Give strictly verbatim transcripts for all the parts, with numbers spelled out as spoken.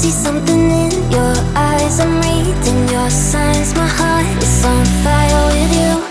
see something in your eyes, I'm reading your signs. My heart is on fire with you.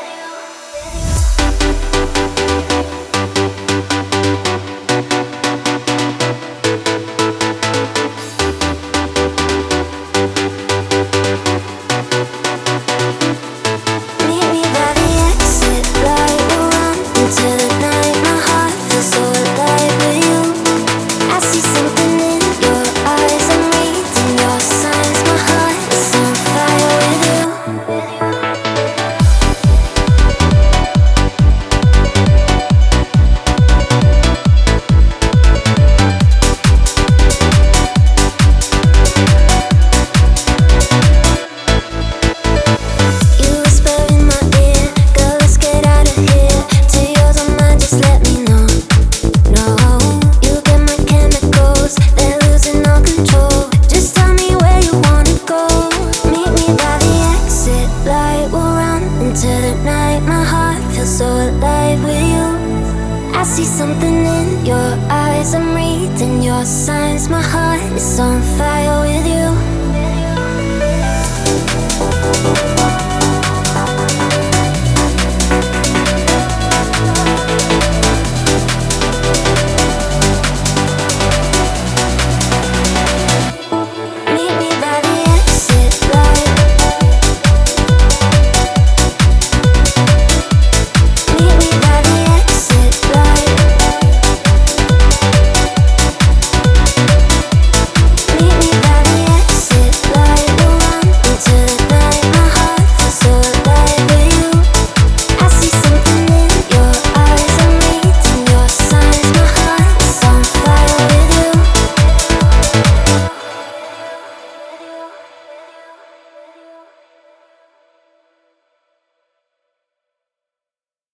So alive with you. I see something in your eyes, I'm reading your signs. My heart is on fire with you.